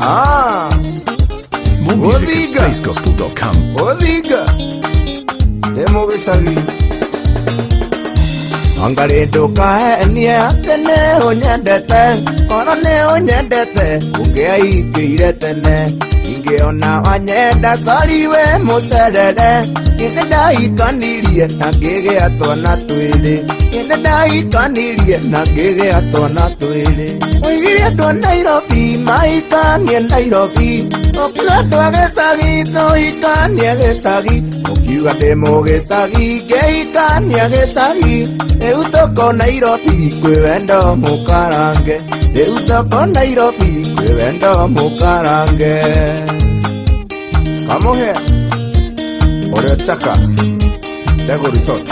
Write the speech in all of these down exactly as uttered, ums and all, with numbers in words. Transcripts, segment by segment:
Ah, More music at space gospel dot com. Odiga Emo Vesagi Angaredo kae ni atene onyendete Kono ne onyendete Ungeai kirete ne Ingeona wanyenda saliwe muserere Inenda ikanirie Nagege atona tuile Inenda ikanirie Nagege atona tuile Oigire ndo Nairobi Maikanie Nairobi Okiga twagesagi Toikanie gesagi Okiga demo gesagi Geikanie gesagi Eusoko Nairobi Kwewendo mukarange Eusoko Nairobi Kwewendo mukarange Come on here Oretaka Tego Resort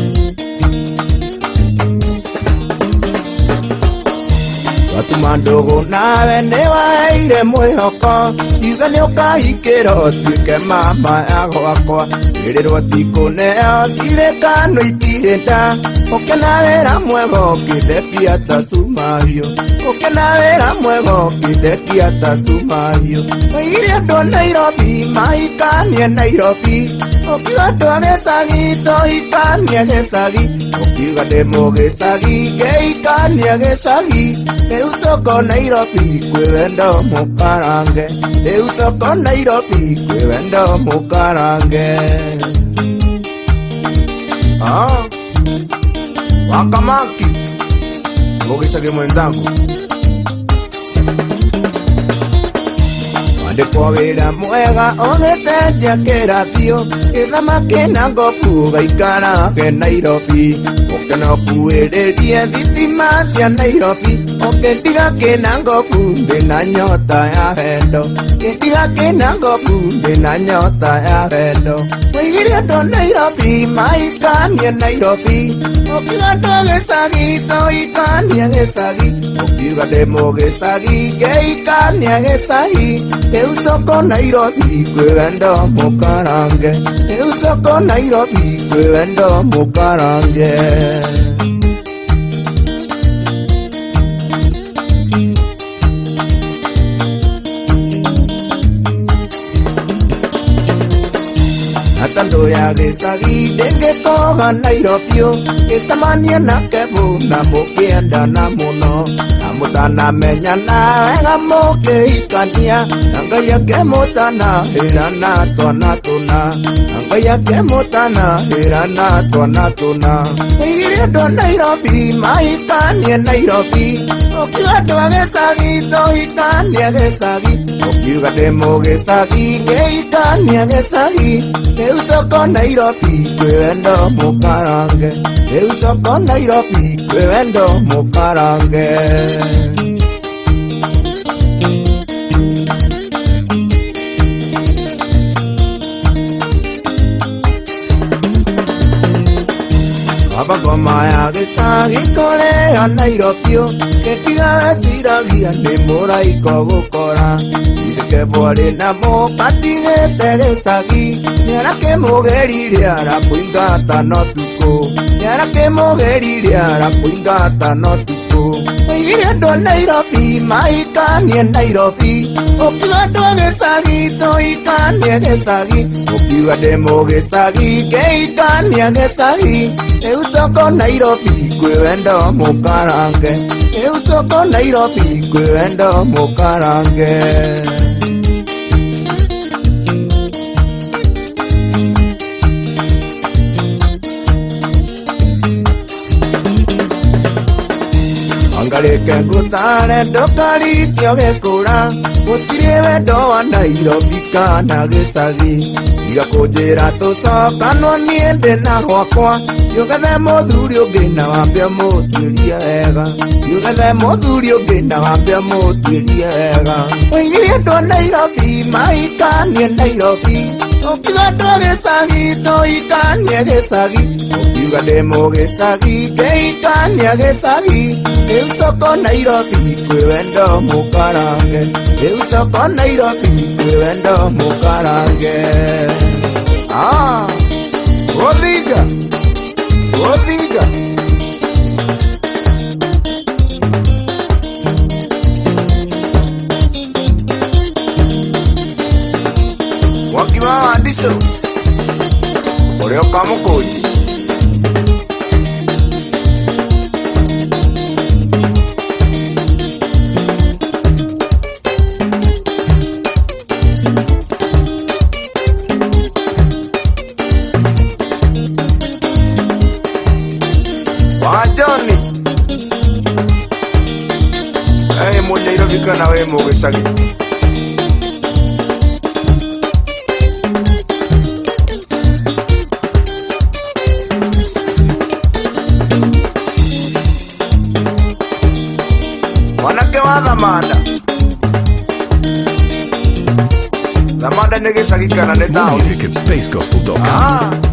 Watu mandogo nawe newaire mwihoko Iga nioka hikero tuike mama yago akwa Irerwa tiko neo sirekano itirenda Oke nawera mwego kideki ata sumayo Oke nawera mwego kideki ata sumayo Oigire ndo Nairobi maikanie Nairobi Okiga ndo gesagi toikanie gesagi Okiga demo gesagi geikanie gesagi Eusoko Nairobi kwewendo mukarange Eusoko Nairobi kwewendo mukarange Ah Wakamaki Mogesage mwenzangu Wande kwa wera mwega Ogeseja kerafio Ila makena ngofu Gaikara ke Nairobi Okena kuererie Dhitima sia Nairobi Okentiga kena ngofu Ndena nyota ya hendo Kentiga kena ngofu Ndena nyota ya hendo Oigire ndo Nairobi Maikanie Nairobi Okiga ndo gesagi Toikanie gesagi Okiga demo gesagi Geikanie gesagi Eusoko Nairobi Kwewendo mukarange Eusoko Nairobi Kwewendo mukarange Atando ya gesagi Denge toga Nairobi Esamania na kebu Na mokienda na muno Namutana menya na Ega moke ikania Nangaya kemutana Hirana tona tuna Nangaya kemutana Hirana tona tuna Oigire ndo Nairobi Maikanie Nairobi Okiga ndo gesagi Toikanie gesagi Okiga demo gesagi Geikanie gesagi Eusoko Nairobi Kwewendo mukarange Eusoko Nairobi Kwewendo mukarange Abagoma ya gesagi kore ya Nairobi Ketiga siragia Nemora iko gukora Ke bore na mo patige tegesagi Nyara ke mogeri liara kuinga tano tuko Nyara ke mogeri liara kuinga tano tuko Oigire ndo Nairobi maikanie Nairobi Okiga ndo gesagi toikanie gesagi Okiga demo gesagi geikanie gesagi Eusoko Nairobi kwewendo mukarange Eusoko Nairobi kwewendo mukarange Angaleke ngutare ndokari tioge kura Gutire wendo wa Nairobi kana gesagi Iga kujira tucoka no niende na gwakwa Yugethe muthuri ungi na wambia mutuirie wega Yugethe muthuri ungi na wambia mutuirie wega Oigire ndo Nairobi maikanie Nairobi Okiga ndo gesagi toikanie gesagi Okiga demo gesagi geikanie gesagi Eusoko Nairobi kwewendo mukarange Eusoko Nairobi kwewendo mukarange Ah Odiga Odiga kana we mũgĩcagi. Mwanake wa Thamanda, Thamanda nĩ gĩcagi kana nĩ More taũni? music at space gospel dot com. Ah.